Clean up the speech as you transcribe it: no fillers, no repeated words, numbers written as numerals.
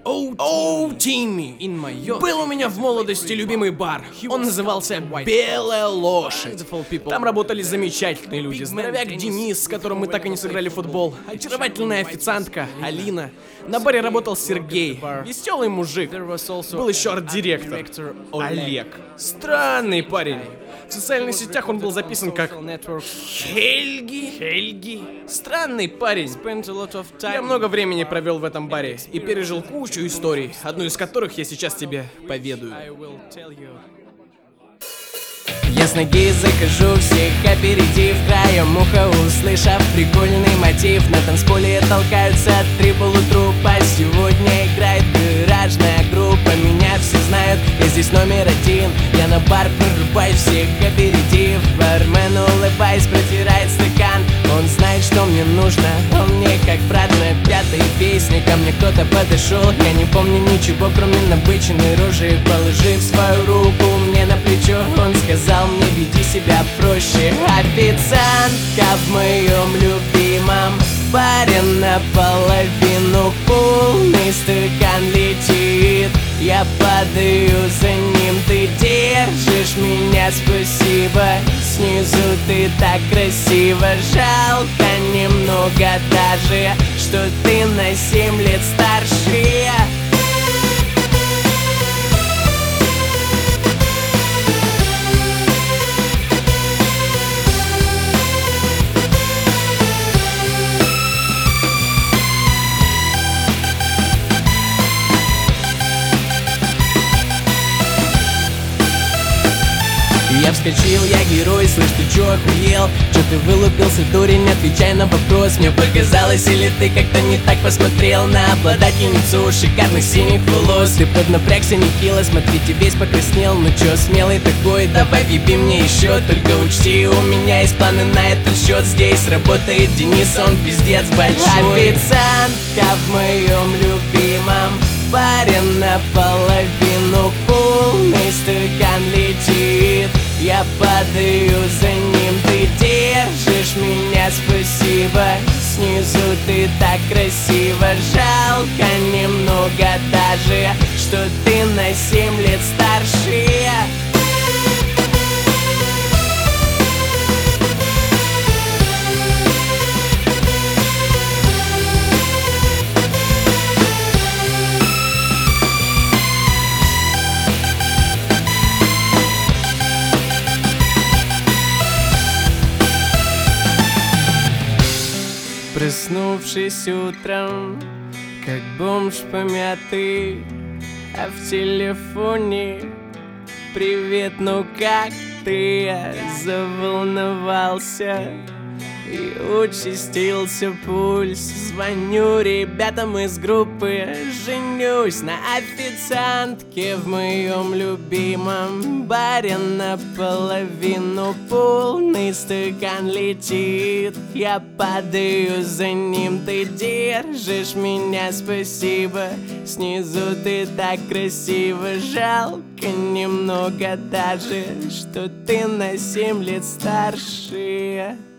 Оу, Тимми! Был у меня в молодости любимый бар. Он назывался «Белая лошадь». Там работали замечательные люди. Здоровяк Денис, с которым мы так и не сыграли в футбол. Очаровательная официантка Алина. На баре работал Сергей. Веселый мужик. Был еще арт-директор Олег. Странный парень. В социальных сетях он был записан как Хельги. Странный парень. Я много времени провел в этом баре и пережил кучу историй, одну из которых я сейчас тебе поведаю. Я с ноги захожу, всех опередив, краем уха услышав прикольный мотив. На танцполе толкаются три полутрупа. Сегодня играет гаражная группа. Меня все знают, я здесь номер один. Я на бар прорубаюсь, всех опередив. Бармен, улыбаясь, протирает стакан. Он знает, что мне нужно, он мне как брат. На пятой песне ко мне кто-то подошел. Я не помню ничего, кроме набыченной рожи. Положив свою руку мне на плечо, он сказал мне: веди себя проще. Официантка в моем любимом баре наполовину полный стакан летит. Я падаю за ним, ты держишь меня, спасибо. Снизу ты так красиво, жалко немного даже, что ты на 7 лет старше. Я вскочил, я герой, слышь, ты чё охуел? Чё ты вылупился, дурень, отвечай на вопрос. Мне показалось, или ты как-то не так посмотрел на обладательницу шикарных синих волос? Ты поднапрягся нехило, смотри, ты весь покраснел. Ну чё, смелый такой, давай въеби мне еще. Только учти, у меня есть планы на этот счет. Здесь работает Денис, он пиздец большой. Официантка в моем любимом баре наполовину полный стакан летит. Я падаю за ним, ты держишь меня, спасибо. Снизу ты так красиво, жалко немного даже, что ты на 7 лет старше. Проснувшись утром, как бомж помятый, а в телефоне: привет, ну как ты? Я заволновался и участился пульс. Звоню ребятам из группы, женюсь на официантке в моем любимом баре. Наполовину полный стакан летит. Я падаю за ним, ты держишь меня, спасибо. Снизу ты так красиво, жалко немного даже, что ты на 7 лет старше.